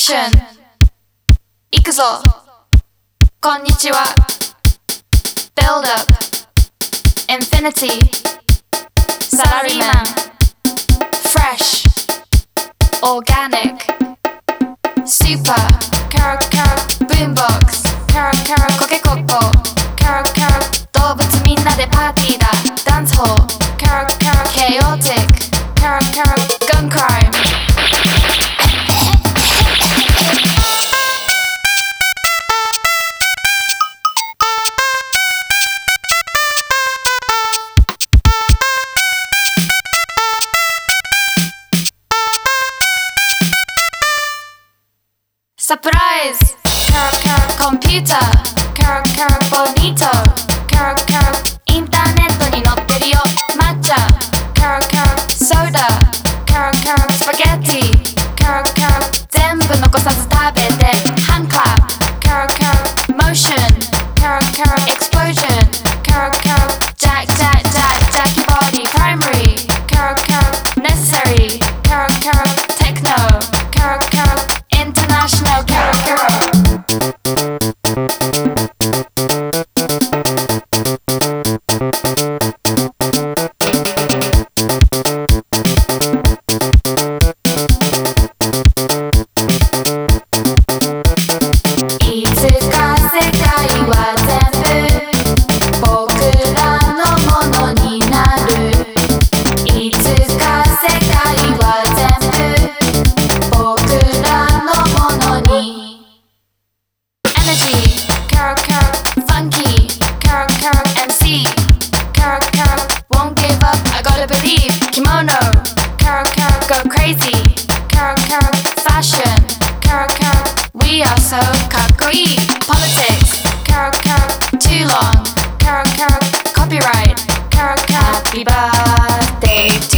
Action 行くぞこんにちは Build up Infinity サラリーマン Fresh Organic Super Kara Kara Boombox Kara Kara コケコッコ Kara Kara 動物みんなでパーティーだ Dance Hall Kara Kara Chaotic Kara Kara Gun Crime Surprise! Kara Kara Computer Kara Kara Bonito Kara Kara インターネットに載ってるよ抹茶 Kara Kara Soda Kara Kara Spaghetti Kara Kara 全部残さず食べて Hand clap Kara Kara Motion Kara Kara Explosion Kara Kara Jack Jack Jack Jackie Body Primary Kara Kara Necessary Kara Kara Techno Kara Kara International Kara Karaいつか世界は全部僕らのものになるいつか世界は全部僕らのものに Energy Kara Kara Funky Kara Kara MC Kara Kara Won't give up I gotta believe Kimono Kara Kara Go crazy Kara Kara Fashion Kara Kara We are so かっこいい Politics Kara Kara Too long Kara Kara Copyright Kara Kara Happy birthday to